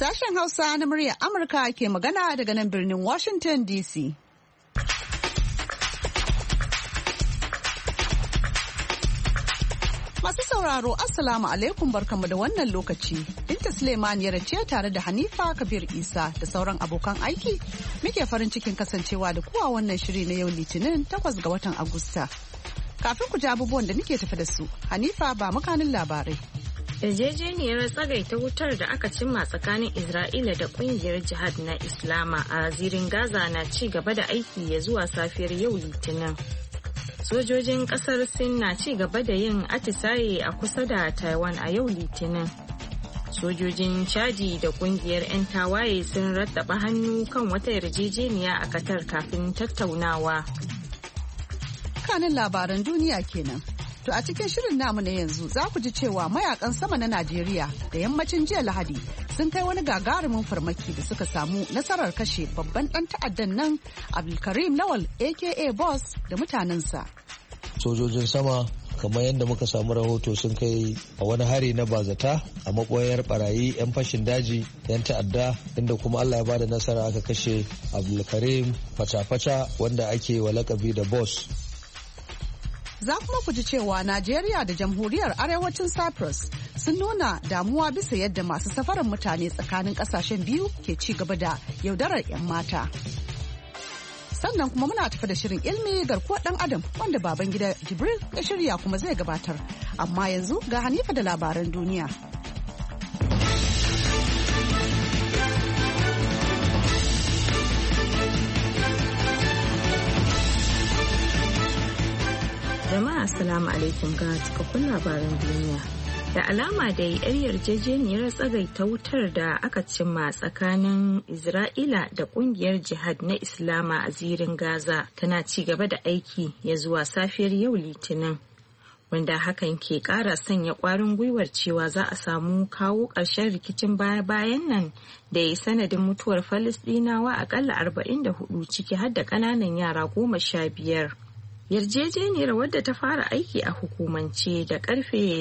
Sashen Hausa na muryar Amurka ke magana daga nan birnin Washington DC. Masu sauraro, Assalamu alaikum barkanmu da wannan lokaci. Binta Suleiman ya ce tare da Hanifa Kabir Isa da sauran abokan aiki muke farin cikin kasancewa da kuwa wannan shiri na yau Litinin 8 ga watan Agusta. Kafin ku ji abubuwan da muke tafi da su, Hanifa ba makanin labarai. Yarjejeniyar tsagaita wutar da aka cimma tsakanin Isra'ila da kungiyar jihad na Islama a zirin Gaza na ci gaba da aiki ya zuwa safiyar yau Litinin. Sojojin kasar Sin na ci gaba da yin atisaye a kusa da Taiwan a yau Litinin. Sojojin Chadi da kungiyar 'yan tawaye sun rattaba hannu kan wata yarjejeniya a Qatar kafin tattaunawa. Kanin labaran duniya kenan. To a cikin shirin namu na yanzu za ku ji cewa mayakan sama na Najeriya da yammacin jiya Lahadi sun kai wani gagarumin farmaki da suka samu nasarar kashe babban dan ta'addan nan Abdulkarim Lawal aka Boss da mutanensa. Sojojin sama kamar yadda muka samu rahoto sun kai a wani hari na bazata a maboyar barayi 'yan fashin daji 'yan ta'adda inda kuma Allah ya bada nasara aka kashe Abdulkarim Fata-Fata wanda ake wa lakabi da Boss. Za kuma ku ji cewa Najeriya da Jamhuriyar Arewacin Cyprus sun nuna damuwa bisa yadda masu safarar mutane tsakanin kasashen biyu ke ci gaba da yaudarar 'yan mata. Sannan kuma muna tafi da shirin ilmi garkuwar ɗan adam wanda baban gida Jibril ya shirya kuma zai gabatar. Amma yanzu ga Hanifa da labaran duniya. Jama'a assalamu alaikum ga cikakkun labaran duniya. Da alama da yar yarjejeniyar tsagaita wutar da aka cimma tsakanin Isra'ila da kungiyar jihad na Islama a zirin Gaza tana ci gaba da aiki ya zuwa safiyar yau Litinin. Wanda hakan ke ƙara sanya ƙwarin gwiwar cewa za a samu kawo ƙarshen rikicin baya-bayan nan da ya yi sanadin mutuwar Falasɗinawa akalla 44 ciki har da ƙananan yara 15. Yarjejeniyar wadda ta fara aiki a hukumance da karfe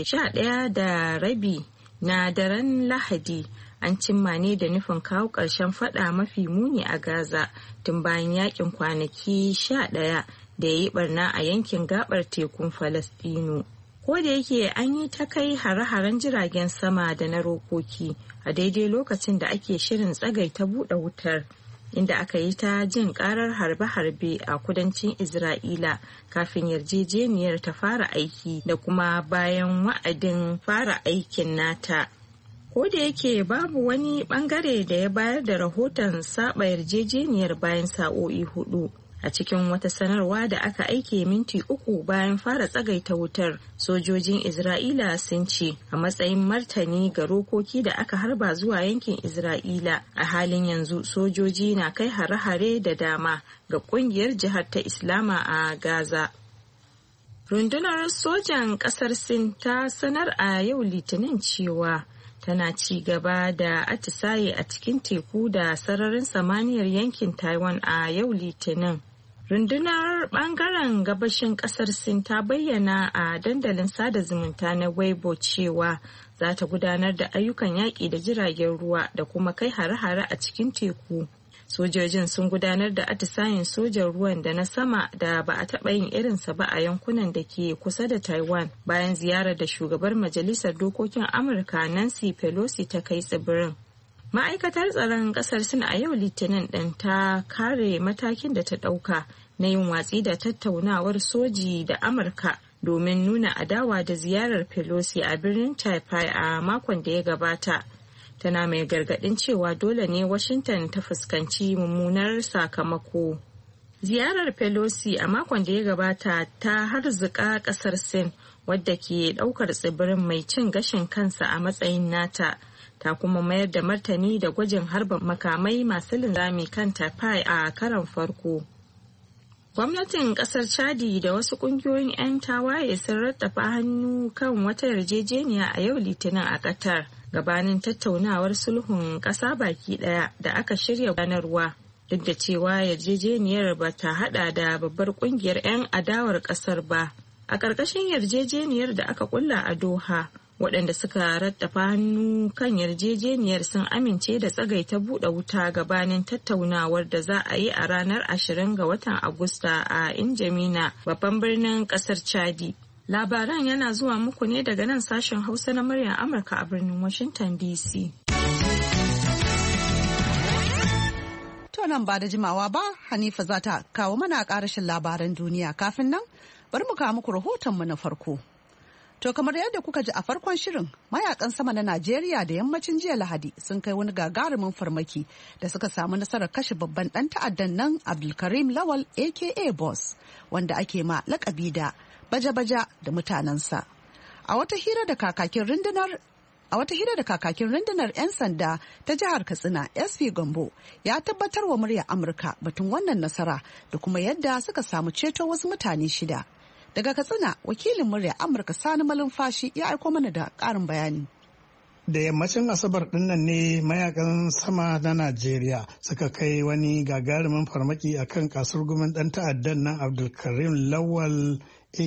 11:30 na daren Lahadi an cimma ne da nufin kawo ƙarshen fada mafi muni a Gaza tun bayan yakin kwanaki 11 da ya yi barna a yankin gabar tekun Falasɗinu. Ko da yake an yi ta kai hare-haren jiragen sama da na rokoki a daidai lokacin da ake shirin tsagaita buɗe wutar. Inda aka yi ta jin karar harbe-harbe a kudancin Isra'ila kafin yarjejeniyar ta fara aiki da kuma bayan wa'adin fara aikin nata. Ko da yake babu wani bangare da ya bayar da rahoton saba yarjejeniyar bayan sa'o'i 4. A cikin wata sanarwa da aka aike minti 3 bayan fara tsagaita wutar, sojojin Isra'ila sun ce a matsayin martani ga rokoki da aka harba zuwa yankin Isra'ila a halin yanzu sojoji na kai hare-hare da dama ga kungiyar jihar ta Islama a Gaza. Rundunar sojan kasar Sin ta sanar a yau Litinin cewa tana ci gaba da atisaye a cikin teku da sararin samaniyar yankin Taiwan a yau Litinin. Rundunar bangaren gabashin kasar Sin ta bayyana a dandalin sada zumunta na Weibo cewa za ta gudanar da ayyukan yaƙi da jiragen ruwa da kuma kai hare-hare a cikin teku. Sojojin sun gudanar da atisayen sojan ruwan da na sama da ba a taɓa yin irinsa ba a yankunan da ke kusa da Taiwan bayan ziyarar da shugabar Majalisar Dokokin Amurka Nancy Pelosi ta kai tsibirin. Ma'aikatar tsaron kasar Sin a yau Litinin ɗin ta kare matakin da ta ɗauka na yin watsi da tattaunawar soji da Amurka domin nuna adawa da ziyarar Pelosi a birnin Taipei a makon da ya gabata. Tana mai gargaɗin cewa dole ne Washington ta fuskanci mummunar sakamako. Ziyarar Pelosi a makon da ya gabata ta harzuka kasar Sin wadda ke ɗaukar tsibirin mai cin gashin kansa a matsayin nata. Ta kuma mayar da martani da gwajin harba makamai masu linzami kan Taipei a karon farko. Gwamnatin kasar Chadi da wasu kungiyoyin 'yan tawaye sun rattafa hannu kan wata yarjejeniya a yau Litinin a Qatar gabanin tattaunawar sulhun ƙasa baki ɗaya da aka shirya gudanarwa. Duk da cewa yarjejeniyar ba ta hada da babbar kungiyar 'yan adawar ƙasar ba. A ƙarƙashin yarjejeniyar da aka kulla a Doha, waɗanda suka rattafa hannu kan yarjejeniyar sun amince da tsagaita buɗe wuta gabanin tattaunawar da za a yi a ranar 20 ga watan Agusta a Injamina, babban birnin ƙasar Chadi. Labaran yana zuwa muku ne daga nan sashen Hausa na muryar Amurka a birnin Washington DC. To nan ba da jimawa ba, Hanifa za ta kawo mana ƙarashin labaran duniya. Kafin nan, bari mu kawo muku rahotonmu na farko. To kamar yadda kuka ji a farkon shirin, mayakan sama na Najeriya da yammacin jiya Lahadi sun kai wani gagarumin farmaki da suka samu nasarar kashe babban ɗan ta'addan nan Abdulkarim Lawal aka Boss, wanda ake ma lakabi da baja-baja da mutanensa. A wata hira da kakakin rundunar 'yan sanda ta jihar Katsina SP Gambo ya tabbatar wa muryar Amurka batun wannan nasara da kuma yadda suka samu ceto wasu mutane 6. Daga Katsina, wakilin muryar Amurka Sani Malumfashi ya aiko mana da ƙarin bayani. Da yammacin Asabar dinnan ne mayakan sama na Najeriya suka kai wani gagarumin farmaki akan kasurgumin ɗan ta'addan nan Abdulkarim Lawal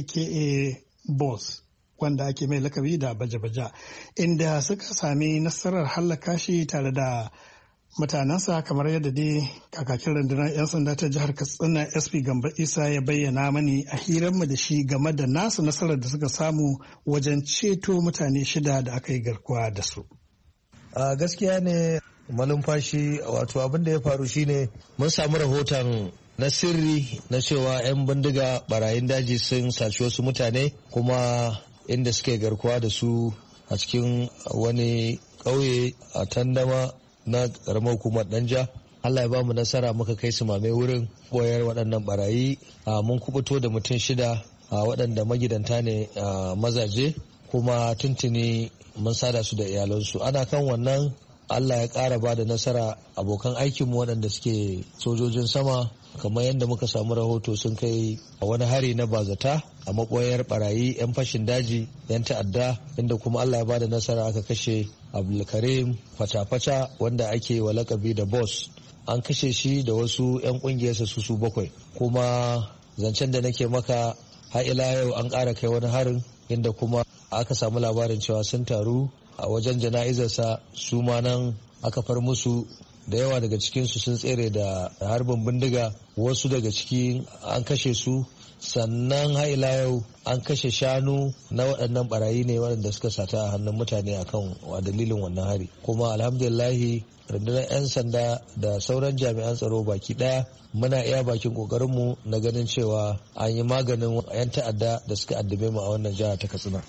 aka Boss, wanda ake mai lakabi da baja-baja, inda suka sami nasarar hallaka shi tare da mutanensa, kamar yadda dai kakakin rundunar 'yan sanda ta jihar Katsina SP Gambo Isa ya bayyana mani a hiranmu da shi game da nasu nasarar da suka samu wajen ceto mutane 6 da aka yi garkuwa da su. A gaskiya ne malumfashi, wato abin da ya faru shine mun samu rahoton na sirri na cewa 'yan bindiga barayin daji sun saci wasu mutane, kuma inda suke garkuwa da su a cikin wani ƙauye a Tandama na ƙaramar hukumar Danja. Allah ya ba mu nasara, muka kai su mame wurin koyar waɗannan barayi. Mun kubuto da mutum 6 waɗanda magidanta ne mazaje, kuma tuntuni mun sada su da iyalansu. Ana kan wannan Allah ya ƙara ba da nasara, abokan aikinmu waɗanda suke sojojin sama, kamar yadda muka samu rahoto, sun kai wani hari na bazata a maɓoyar barayi 'yan fashin daji 'yan ta'adda, inda kuma Allah ya ba da nasara aka kashe Abdulkarim Fata-Fata, wanda ake wa lakabi da Boss. An kashe shi da wasu 'yan ƙungiyarsa su 7, kuma zancen da nake maka har ila yau an ƙara kai wani harin, inda kuma aka samu labarin cewa sun taru a wajen jana'izarsa, su ma nan aka far musu. Da yawa daga cikinsu sun tsere da harbin bindiga, wasu daga ciki an kashe su. Sannan har ila yau an kashe shanu na waɗannan barayi ne waɗanda suka sata a hannun mutane akan dalilin wannan hari. Kuma alhamdulillahi rundunar 'yan sanda da sauran jami'an tsaro baki ɗaya muna iya bakin ƙoƙarinmu na ganin cewa an yi maganin 'yan ta'adda da suka addabe mu a wannan jiha ta Katsina.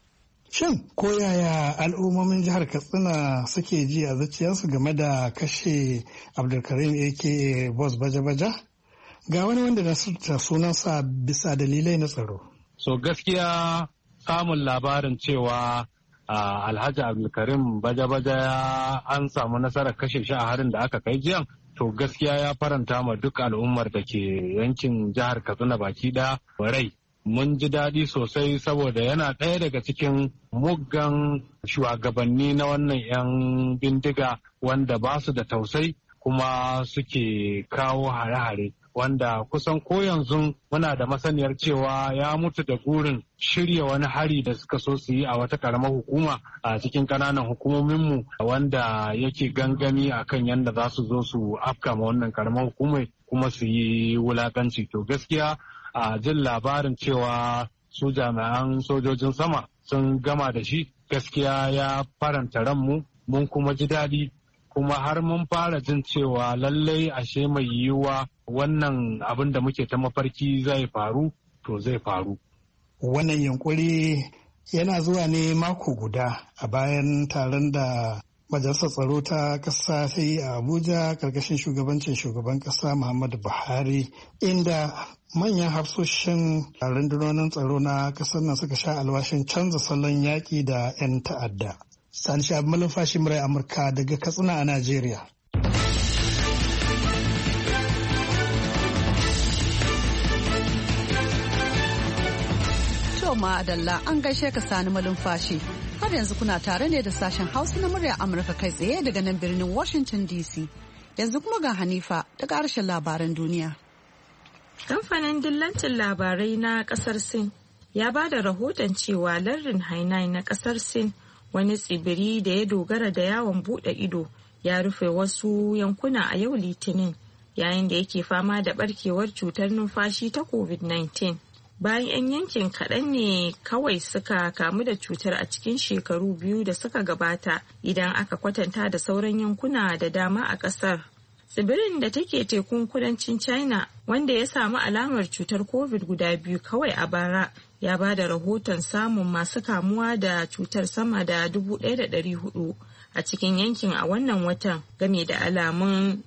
Shin ko yaya al'ummomin jihar Katsina suke ji a zuciyarsu game da kashe Abdulkarim aka Boss baja-baja? Ga wani wanda na sunansa bisa dalilai na tsaro. So gaskiya samun labarin cewa Alhaji Abdulkarim baja-baja an samu nasarar kashe shi a harin da aka kai jiyan, to gaskiya ya faranta ma duk al'ummar da ke yankin jihar Katsina baki ɗaya rai. Mun ji daɗi sosai saboda yana ɗaya daga cikin muggan shugabanni na wannan 'yan bindiga wanda ba su da tausai kuma suke kawo hare-hare, wanda kusan ko yanzu muna da masaniyar cewa ya mutu da burin shirya wani hari da suka so su yi a wata karamar hukuma a cikin ƙananan hukumominmu, wanda yake gangami akan yadda za su zo su afka ma wannan karamar hukumai kuma su yi wulakanci. To gaskiya a jin labarin cewa su jami'an sojojin sama sun gama da shi, gaskiya ya faranta ranmu, mun kuma ji daɗi, kuma har mun fara jin cewa lallai ashe mai yiwuwa wannan abin da muke ta mafarki zai faru, to zai faru. Wannan yunkuri yana zuwa ne mako guda a bayan taron da Majalisar Tsaro ta ƙasa ta yi a Abuja ƙarƙashin shugabancin shugaban ƙasa Muhammadu Buhari, inda manyan hafsoshin rundunonin tsaro na ƙasar nan suka sha alwashin canza salon yaƙi da 'yan ta'adda. Sani Shabi Malumfashi, murai Amurka daga Katsina a Najeriya. To ma'adalla, an gaishe ka Sani Malumfashi. Har yanzu kuna tare ne da sashen Hausa na muryar Amurka kai tsaye daga nan birnin Washington DC. Yanzu kuma ga Hanifa daga harshen labaran duniya. Kamfanin dillancin labarai na kasar Sin ya ba da rahoton cewa lardin Hainan na kasar Sin, wani tsibiri da ya dogara da yawon bude ido, ya rufe wasu yankuna a yau Litinin yayin da yake fama da barkewar cutar numfashi ta COVID-19. Bayan 'yan yankin kaɗan ne kawai suka kamu da cutar a cikin shekaru 2 da suka gabata idan aka kwatanta da sauran yankuna da dama a ƙasar. Tsibirin da take tekun kudancin China, wanda ya samu alamar cutar COVID guda 2 kawai a bara, ya ba da rahoton samun masu kamuwa da cutar sama da 1,400 a cikin yankin a wannan watan, game da alamun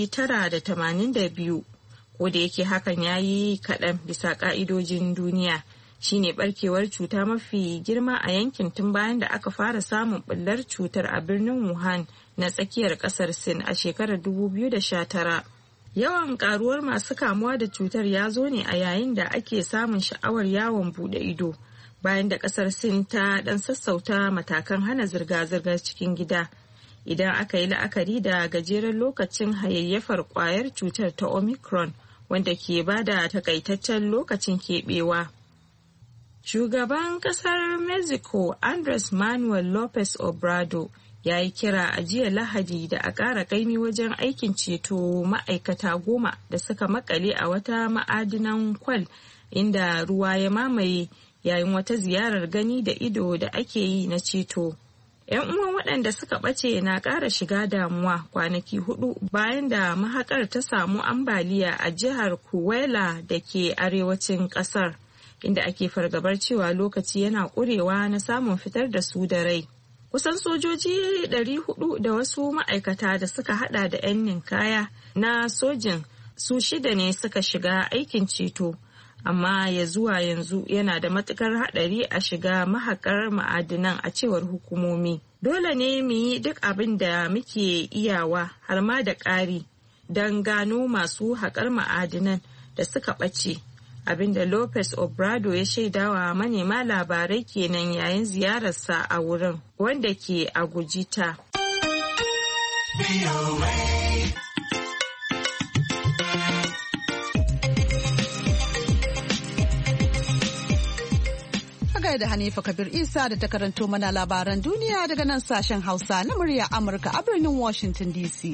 982. Ko da yake hakan ya yi kaɗan bisa ƙa'idojin duniya, shine barkewar cuta mafi girma a yankin tun bayan da aka fara samun ɓullar cutar a birnin Wuhan na tsakiyar ƙasar Sin a shekarar 2019. Yawan ƙaruwar masu kamuwa da cutar ya zo ne a yayin da ake samun sha'awar yawon buɗe ido, bayan da ƙasar Sin ta ɗan sassauta matakan hana zirga-zirgar cikin gida. Idan aka yi la'akari da gajeren lokacin hayayyafar ƙwayar cutar ta Omicron, wanda ke ba da takaitaccen lokacin keɓewa. Shugaban ƙasar Mexico Andres Manuel Lopez Obrador ya yi kira a jiya Lahadi da a ƙara ƙaimi wajen aikin ceto ma'aikata 10 da suka makale a wata ma'adinan kwal inda ruwa ya mamaye yayin wata ziyarar gani da ido da ake yi na ceto. 'Yan uwan waɗanda suka ɓace na ƙara shiga damuwa kwanaki 4 bayan da mahaƙar ta samu ambaliya a jihar Coahuila da ke arewacin ƙasar, inda ake fargabar cewa lokaci yana ƙurewa na samun fitar da su da rai. Kusan sojoji 400 da wasu ma'aikata da suka hada da 'yan ninkaya na sojin su 6 ne suka shiga aikin ceto, amma ya zuwa yanzu yana da matukar hadari a shiga mahakar ma'adinan a cewar hukumomi. Dole ne mu yi duk abin da muke iyawa har ma da ƙari don gano masu haƙar ma'adinan da suka ɓace. Abinda Lopez Obrador ya shaidawa manema labarai kenan yayin ziyararsa a wurin, wanda ke a Gujita. Da Hanifa Kabir Isa da ta karanto mana labaran duniya daga nan sashen Hausa na murya Amurka a birnin Washington DC.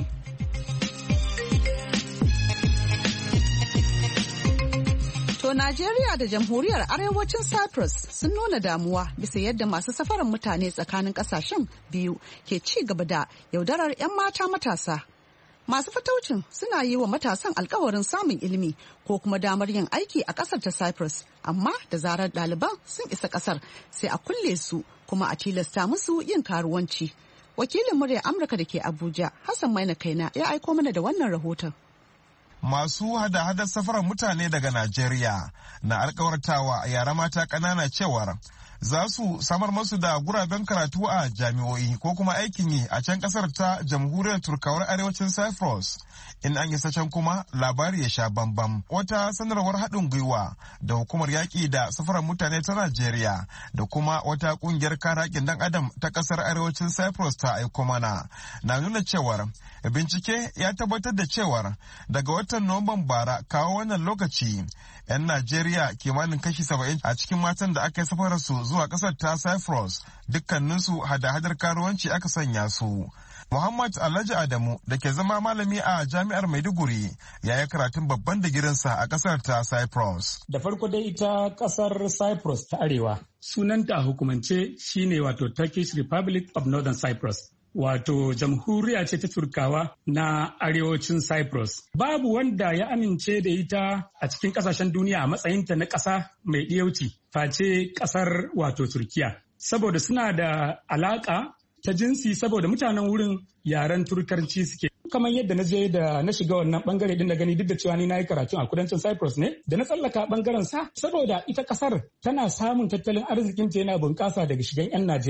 To Najeriya da Jamhuriyar Arewacin Cyprus sun nuna damuwa bisa yadda masu safarar mutane tsakanin kasashen biyu ke ci gaba da yaudarar 'yan mata matasa. Masu fataucin suna yi wa matasan alkawarin samun ilimi ko kuma damar yin aiki a kasar ta Cyprus, amma da zarar ɗaliban sun isa kasar sai a kulle su kuma a tilasta musu yin karuwanci. Wakilin muryar Amurka da ke Abuja, Hassan Maina Kaina, ya aiko mana da wannan rahoton. Masu hada-hadar safarar mutane daga Najeriya na alkawartawa yara mata ƙanana cewar za su samar masu da guraben karatu a jami'o'i ko kuma aikin yi a can kasar ta jamhuriyar turkawar arewacin Cyprus. In an isa can kuma labari ya sha bambam. Wata sanarwar haɗin gwiwa da hukumar yaƙi da safarar mutane ta Najeriya da kuma wata ƙungiyar kare haƙƙin ɗan adam ta ƙasar arewacin Cyprus ta aiko mana na nuna cewar bincike ya tabbatar da cewar daga watan Nuwamban bara kawo wannan lokaci 'yan Najeriya kimanin kashi 70 a cikin matan da aka yi safararsu zuwa ƙasar ta Cyprus dukkaninsu hada-hadar karuwanci aka sanya su. Muhammad Alhaji Adamu da ke zama malami a jami'ar Maiduguri ya yi karatun babban digirinsa a ƙasar ta Cyprus. Da farko dai ita ƙasar Cyprus ta Arewa sunanta a hukumance shine wato Turkish Republic of Northern Cyprus. Wato jamhuriya ce ta Turkawa na arewacin Cyprus. Babu wanda ya amince da ita a cikin kasashen duniya a matsayinta na ƙasa mai ɗiyauci face ƙasar wato Turkiya. Saboda suna da alaƙa ta jinsi saboda mutanen wurin yaren Turkarci suke. Kamar yadda na je da na shiga wannan bangare din da gani duk da cewa ni na yi karatu a kudancin Cyprus ne da na tsallaka bangaren sa saboda ita kasar tana samun tattalin arzikin ta yana bunƙasa daga shigan 'yan Najeriya.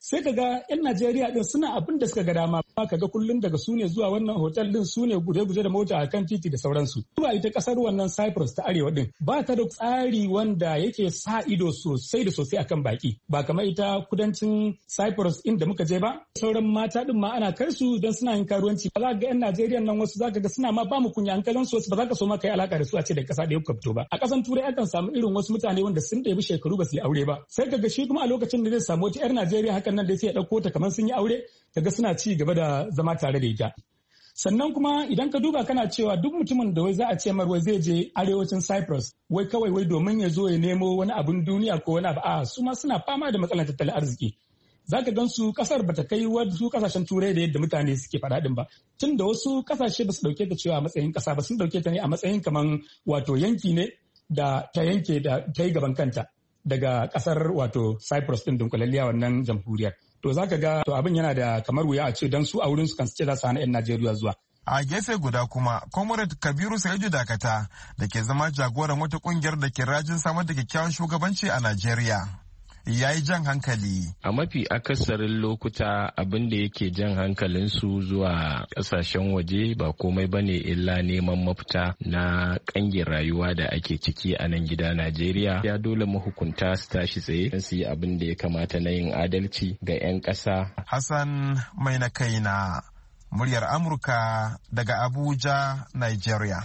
sai ka ga 'yan Najeriya din suna abin da suka ga dama. Ka ga kullum daga su ne zuwa wannan hotel din, su ne guje-guje da mota a kan titi da sauransu. Zuwa ita kasar wannan Cyprus ta arewa din ba ta da tsari wanda yake sa ido sosai da sosai akan baki. Ba kamar ita kudancin Cyprus inda muka je ba. Sauran mata din ma ana kai su don suna yin karuwanci. Ba za ka ga 'yan Najeriya nan wasu za ka ga suna ma ba mu kunya hankalin su, wasu ba za ka so ma kai alaka da su a ce da kasa da kuka fito ba. A kasan Turai akan samu irin wasu mutane wanda sun ɗebi shekaru ba su yi aure ba. Sai ka ga shi kuma a lokacin da zai samu wata 'yar Najeriya hakan nan da sai ya ɗauko ta kamar sun yi aure, kaga suna ci gaba da zama tare da ita. Sannan kuma idan ka duba kana cewa duk mutumin da wai za a ce mar wai zai je arewacin Cyprus wai kawai wai domin ya zo ya nemo wani abin duniya ko wani abu, a su ma suna fama da matsalar tattalin arziki. Za ka gan su kasar bata kai wasu kasashen turai da yadda mutane suke faɗaɗin ba. Tun da wasu kasashe ba su ɗauke ta cewa a matsayin ƙasa ba, sun ɗauke ta ne a matsayin kaman wato yanki ne da ta yanke da ta yi gaban kanta daga kasar wato Cyprus din dunkulalliya wannan jamhuriyar. To za ka ga to abin yana da kamar wuya a ce don su a wurin su kan ce za su hana 'yan Najeriya zuwa. A gefe guda kuma, Comrade Kabiru Sa'idu Dakata da ke zama jagoran wata kungiyar da ke rajin samar da kyakkyawan shugabanci a Najeriya, ya yi jan hankali. A mafi akasarin lokuta abin da yake jan hankalinsu zuwa kasashen waje ba komai ba ne illa neman mafita na kangin rayuwa da ake ciki a nan gida Najeriya. Ya dole mahukunta su tashi tsaye don su yi abin da ya kamata na yin adalci ga 'yan ƙasa. Hassan mai na kaina, muryar Amurka daga Abuja, Nigeria.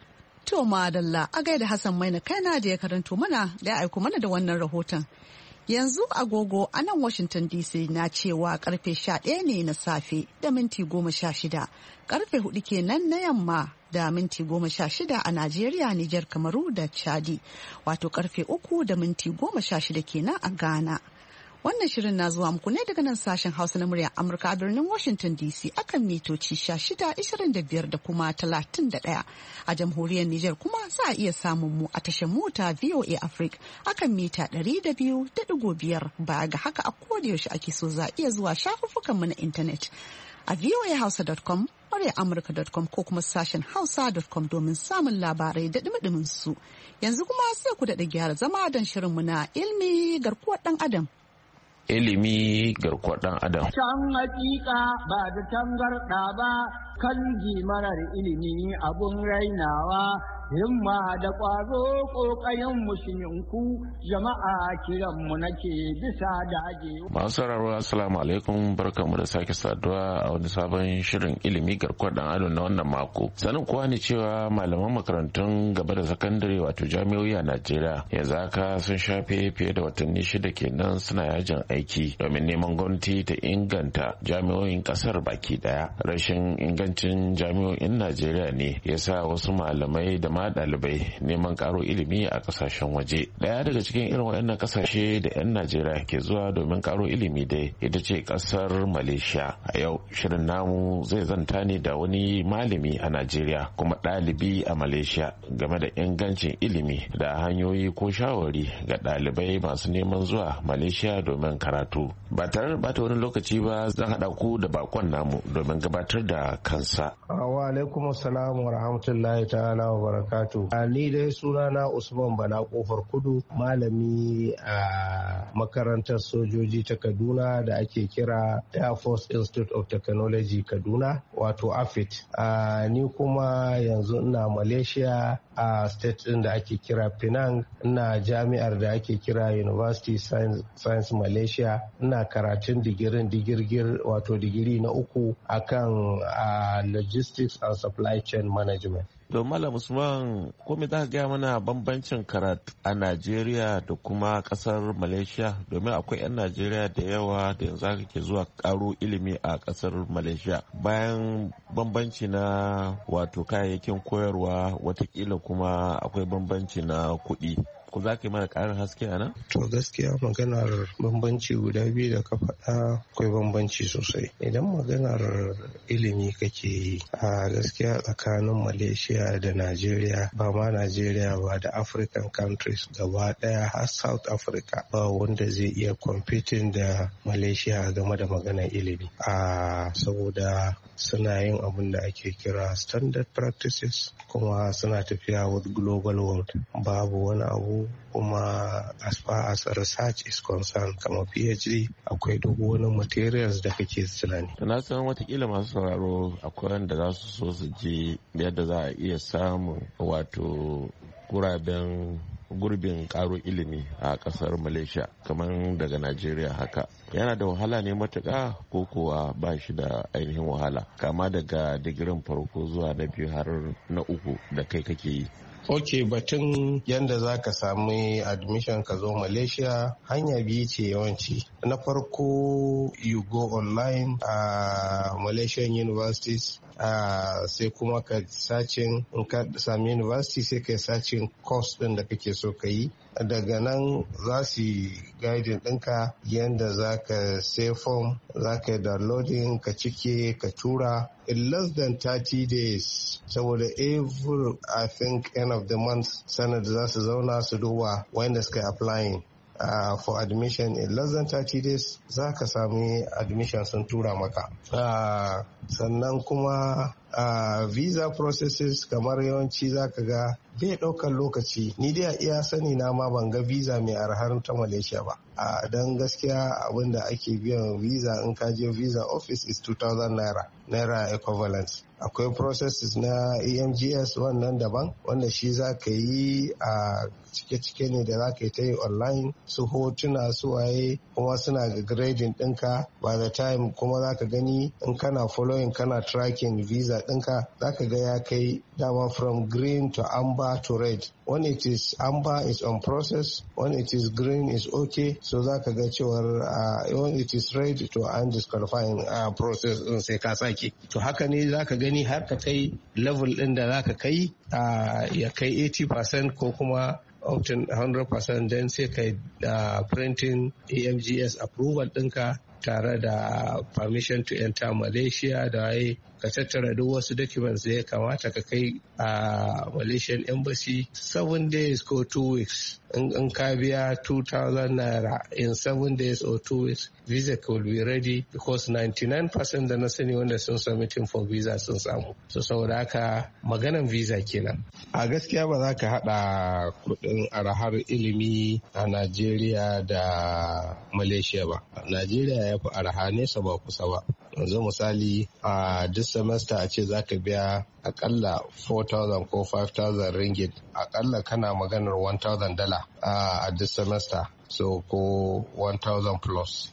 To madalla, a gaida Hassan mai na kaina da ya karanto mana da ya aiko mana da wannan rahoton. Yanzu agogo a nan Washington DC na cewa karfe 11 ne na safe da minti 16, karfe 4 kenan na yamma da minti 16 a Najeriya, Nijar, Kamaru da Chadi, wato karfe 3 da minti 16 kenan a Ghana. Wannan shirin na zuwa muku ne daga nan sashen Hausa na muryar Amurka a birnin Washington DC akan mitoci 16, 25 da kuma 31. A jamhuriyar Nijar kuma za a iya samun mu a tashar mota VOA Africa akan mita 200.5. Baya ga haka a kodayaushe ake so za a iya zuwa shafuffukan mu na intanet a voahausa.com, muryaramurka.com ko kuma sashen hausa.com domin samun labarai da dumi su. Yanzu kuma sai ku daɗa gyara zama don shirinmu na ilmi garkuwar ɗan adam. Ilimi garkuwar ɗan adam. Can hakika ba da tangarɗa ba, kan marar ilimi abun rainawa, himma da ƙwazo ƙoƙayen musulminku, jama'a kiranmu nake bisa dage. Masu sauraro assalamu alaikum, barkamu da sake saduwa a wani sabon shirin ilimi garkuwar ɗan adam na wannan mako. Sanin kuwa ne cewa malaman makarantun gaba da sakandare wato jami'o'i a Najeriya yanzu haka sun shafe fiye da watanni 6 kenan suna yajin aiki domin neman gwamnati ta inganta jami'o'in kasar baki daya. Rashin ingancin jami'o'in Najeriya ne ya sa wasu malamai da ma ɗalibai neman karo ilimi a kasashen waje. Daya daga cikin irin waɗannan kasashe da 'yan Najeriya ke zuwa domin karo ilimi dai ita ce kasar Malaysia. A yau shirin namu zai zanta ne da wani malami a Najeriya kuma ɗalibi a Malaysia game da ingancin ilimi da hanyoyi ko shawari ga ɗalibai masu neman zuwa Malaysia domin karatu. Ba tare da bata wani lokaci ba zan haɗa ku da bakon namu domin gabatar da kansa. Wa alaikum assalam wa rahmatullahi ta'ala wa barakatu. Ni dai sunana Usman Bala Kofar Kudu, malami a makarantar sojoji ta Kaduna da ake kira Air Force Institute of Technology Kaduna wato AFIT. Ni kuma yanzu ina Malaysia a state din da ake kira Penang, ina jami'ar da ake kira University Science Malaysia, ina karatun digirgir wato digiri na 3 akan logistics and supply chain management. Don Malam Usman, ko me za ka gaya mana bambancin karatu a Najeriya da kuma kasar Malaysia, domin akwai 'yan Najeriya da yawa da yanzu haka ke zuwa karo ilimi a kasar Malaysia. Bayan bambanci na wato kayayyakin koyarwa, watakila kuma akwai bambanci na kuɗi. Ku za ka yi mana ƙarin haske a nan? To gaskiya maganar bambanci guda biyu da ka faɗa akwai bambanci sosai. Idan maganar ilimi kake yi a gaskiya tsakanin Malaysia da Najeriya, ba ma Najeriya ba da African countries gaba ɗaya har South Africa, ba wanda zai iya competing da Malaysia game da maganar ilimi. Saboda suna yin abin da ake kira standard practices kuma suna tafiya with global world. Babu wani abu kyau, kuma as far as research is concerned kamar PhD akwai duk wani materials da kake tunani. Na san watakila masu sauraro akwai wanda za su so su ji yadda za a iya samun wato gurbin karo ilimi a kasar Malaysia kamar daga Najeriya haka. Yana da wahala ne matuƙa ko kuwa ba shi da ainihin wahala, kama daga digirin farko zuwa na biyu har na uku da kai kake yi? Ok, batun yadda za ka sami admission ka zo Malaysia hanya biyu ce yawanci. Na farko, you go online a Malaysian universities, sai kuma ka sacin, in ka sami university sai ka sacin course din da kake so ka yi. Daga nan za su yi guiding ɗinka yadda za ka sai form, za ka yi downloading, ka cike, ka tura in less than 30 days. Saboda every, I think, end of the month, Senate za su zauna su duba wanda suka yi applying for admission in less than 30 days za ka sami admission sun tura maka. Sannan kuma visa processes kamar yawanci za ka ga bai ɗaukar lokaci. Ni dai a iya sani na ma ban ga visa mai arhar ta Malaysia ba. Don gaskiya abinda ake biyan visa in ka je visa office is 2,000 naira equivalent. Akwai processes na EMGS wannan daban wanda shi za ka yi a cike-cike ne da za ka yi ta yi online, su hotuna su waye kuma suna ga grading ɗinka. By the time kuma za ka gani in kana following kana tracking visa ɗinka za ka ga ya kai dama from green to amber to red. When it is amber is on process, when it is green is okay. So za ka ga cewar when it is red to an disqualifying process din sai ka sake. To haka ne za ka gani har ka kai level ɗin da za ka kai ya kai 80% ko kuma up to 100%, then sai ka printing EMGS approval ɗinka tare da permission to enter Malaysia da waye, ka tattara duk wasu documents da ya kamata ka kai a Malaysian embassy 7 days ko 2 weeks. In ka biya 2,000 naira in 7 days or 2 weeks, visa will be ready, because 99% da na sani wanda sun submitting for visa sun samu. So saboda haka maganan visa kenan. A gaskiya ba za ka hada kudin arahar ilimi a Najeriya da Malaysia ba. Najeriya ya fi araha nesa ba kusa ba. Yanzu misali a duk semester a ce za ka biya akalla 4,000 ko 5,000 ringgit, akalla kana maganar 1,000 dala a duk semester, so ko 1,000 plus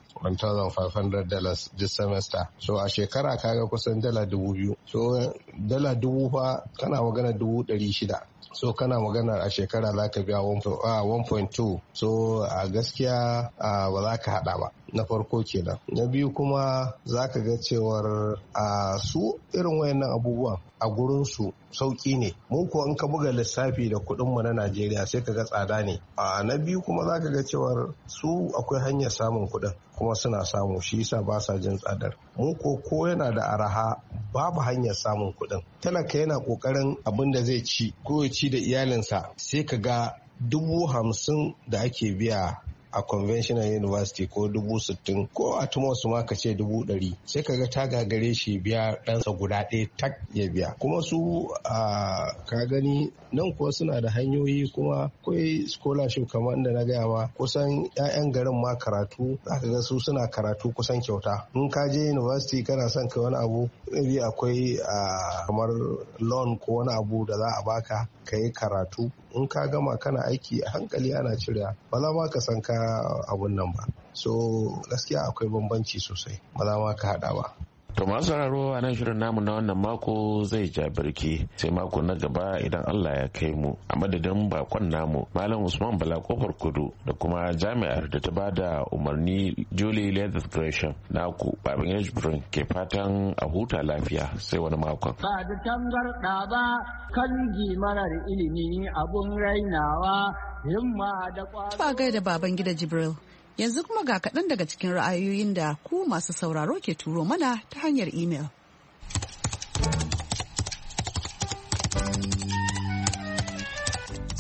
$1,500 this semester. So a shekara kaga kusan dala 2,000. So dala 2,000 fa kana magana 600. So kana magana a shekara za ka biya 1.2. So a gaskiya ba za ka hada ba. Na farko kenan. Na biyu kuma za ka ga cewar su irin wayannan abubuwan a gurinsu sauki ne. Mu ko in ka buga lissafi da kuɗinmu na Najeriya sai ka ga tsada ne. Na biyu kuma za ka ga cewar su akwai hanyar samun kuɗin kuma suna samu, shi yasa ba sa jin tsadar. Mu ko yana da araha babu hanyar samun kuɗin. Talaka yana ƙoƙarin abin da zai ci ko ya ci da iyalinsa, sai ka ga 50,000 da ake biya a conventional university ko 60,000 ko a tumosu ma ka ce 100,000, sai kaga ta gagare shi biya ɗansa guda ɗaya tak ya biya. Kuma su ka gani nan kuwa suna da hanyoyi, kuma akwai scholarship kamar da na gaya ma, kusan 'ya'yan garin ma karatu za ka ga su suna karatu kusan kyauta. In ka je university kana son kai wani abu, maybe akwai kamar loan ko wani abu da za a baka ka yi karatu. In ka gama kana aiki a hankali ana cirewa, ba za ma ka san ka abun nan ba. So gaskiya akwai bambanci sosai, ba za ma ka hada ba. To masu sauraro a nan shirin namu na wannan mako zai ja birki sai mako na gaba idan Allah ya kai mu. A madadin bakon namu Malam Usman Bala Kofar Kudu da kuma jami'ar da ta bada umarni Julie Leather Gresham, naku Babin Yajibrin ke fatan a huta lafiya sai wani makon. Ba da tangarɗa ba kan marar ilimi abun rainawa, himma da ƙwazo. Ba gaida baban gida Jibril. Yanzu kuma ga kaɗan daga cikin ra'ayoyin da ku masu sauraro ke turo mana ta hanyar imel.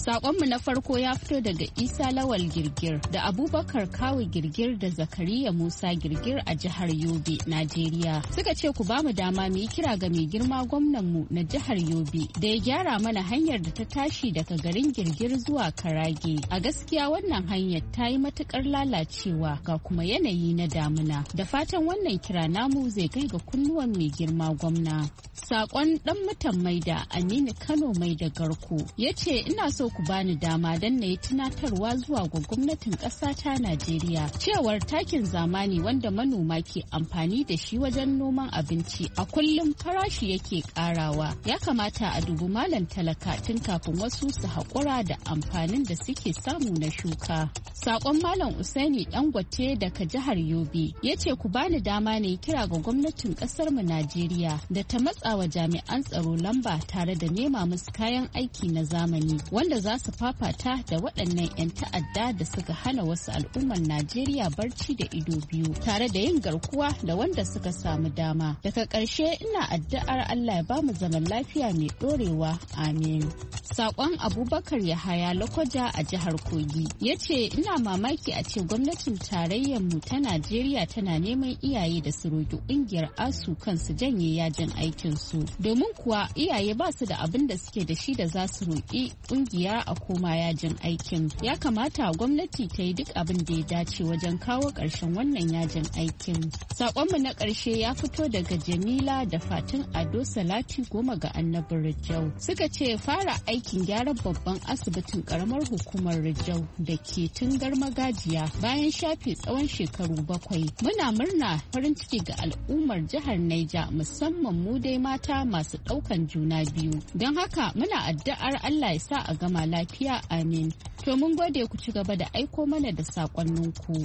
Sakonmu na farko ya fito daga Isa Lawal Girgir da Abubakar Kawu Girgir da Zakariya Musa Girgir a jihar Yobe, Najeriya. Suka ce ku bamu dama mu yi kira ga mai girma gwamnanmu na jihar Yobe da ya gyara mana hanyar da ta tashi daga garin Girgir zuwa Karage. A gaskiya wannan hanyar ta yi matukar lalacewa ga kuma yanayi na damuna. Da fatan wannan kira namu zai kai ga kunnuwan mai girma gwamna. Sakon dan mutan Maida Aminu Kano Maida Garko ya ce ina so ku bani dama don na yi tunatarwa zuwa ga gwamnatin ƙasa ta Najeriya cewar takin zamani wanda manoma ke amfani da shi wajen noman abinci a kullum farashi yake ƙarawa. Ya kamata a dubi malam talaka tun kafin wasu su haƙura da amfanin da suke samu na shuka. Sakon Malam Usaini Dangote daga jihar Yobe ya ce ku bani dama ne kira ga gwamnatin ƙasar mu Najeriya da ta matsa wa jami'an tsaro lamba tare da nema musu kayan aiki na zamani wanda za su fafata da waɗannan 'yan ta'adda da suka hana wasu al'ummar Najeriya barci da ido biyu tare da yin garkuwa da wanda suka samu dama. Daga ƙarshe ina addu'ar Allah ya bamu zaman lafiya mai ɗorewa. Amin. Sakon Abubakar Yahaya Lokoja a jihar Kogi ya ce ina mamaki a ce gwamnatin tarayyar mu ta Najeriya tana neman iyaye da su roƙi ƙungiyar ASU kansu janye yajin aikin su domin kuwa iyaye ba su da abin da suke da shi da za su roƙi ƙungiya a koma yajin aikin. Ya kamata gwamnati ta yi duk abin da ya dace wajen kawo ƙarshen wannan yajin aikin. Sakonmu na ƙarshe ya fito daga Jamila da Fatin Ado Salati Goma ga Annabin Rijau. Suka ce fara aikin gyaran babban asibitin karamar hukumar Rijau da ke Tungar Magajiya bayan shafe tsawon shekaru 7. Muna murna farin ciki ga al'ummar jihar Naija musamman mu dai mata masu ɗaukan juna biyu. Don haka muna addu'ar Allah ya sa a gama lafiya. Amin. To mun gode ku ci gaba da aiko mana da sakonninku.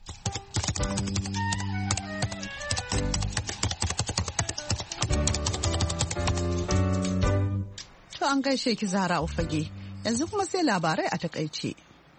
To an gaishe ki Zahra Ufage. Yanzu kuma sai labarai a takaice.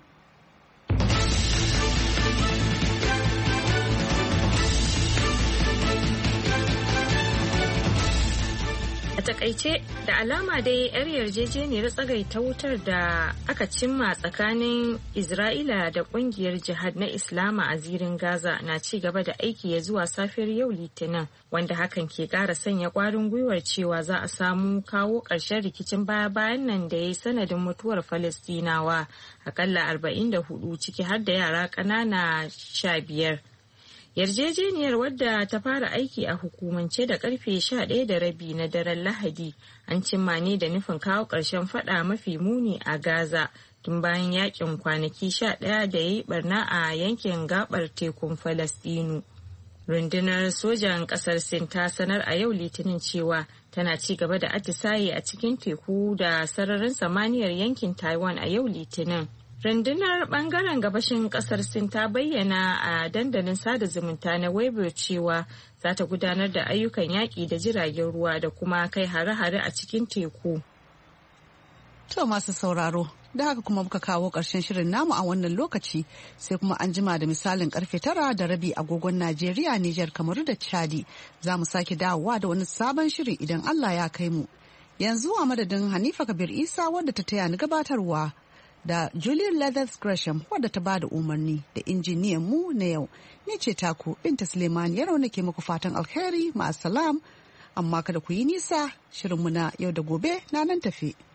A takaice da alama dai 'yar yarjejeniyar tsagaita wutar da aka cimma tsakanin Isra'ila da kungiyar jihad na Islama a zirin Gaza na ci gaba da aiki ya zuwa safiyar yau Litinin, wanda hakan ke ƙara sanya ƙwarin gwiwar cewa za a samu kawo ƙarshen rikicin baya-bayan nan da ya yi sanadin mutuwar Falastinawa akalla 44 ciki har da yara ƙanana 15. Yarjejeniyar wadda ta fara aiki a hukumance da karfe 11:30 na daren Lahadi an cimma ne da nufin kawo ƙarshen fada mafi muni a Gaza tun bayan yakin kwanaki 11 da ya yi barna a yankin gabar tekun Falastinu. Rundunar sojan ƙasar Sin ta sanar a yau Litinin cewa tana ci gaba da atisaye a cikin teku da sararin samaniyar yankin Taiwan a yau Litinin. Rundunar bangaren gabashin kasar Sin ta bayyana a dandalin sada zumunta na Weibo cewa za ta gudanar da ayyukan yaƙi da jiragen ruwa da kuma kai hare-hare a cikin teku. To masu sauraro, da haka kuma muka kawo ƙarshen shirin namu a wannan lokaci sai kuma an jima da misalin karfe 9:30 agogon Najeriya, Nijar, Kamaru da Chadi. Za mu sake dawowa da wani sabon shiri idan Allah ya kai mu. Yanzu a madadin Hanifa Kabir Isa wadda ta taya ni gabatarwa. Da Julian Leathers Gresham wadda ta bada umarni da injiniyan mu na yau. Ni ce taku Binta Suleiman Yaro nake muku fatan alheri ma'asalam, amma kada ku yi nisa, shirinmu na yau da gobe na nan tafe.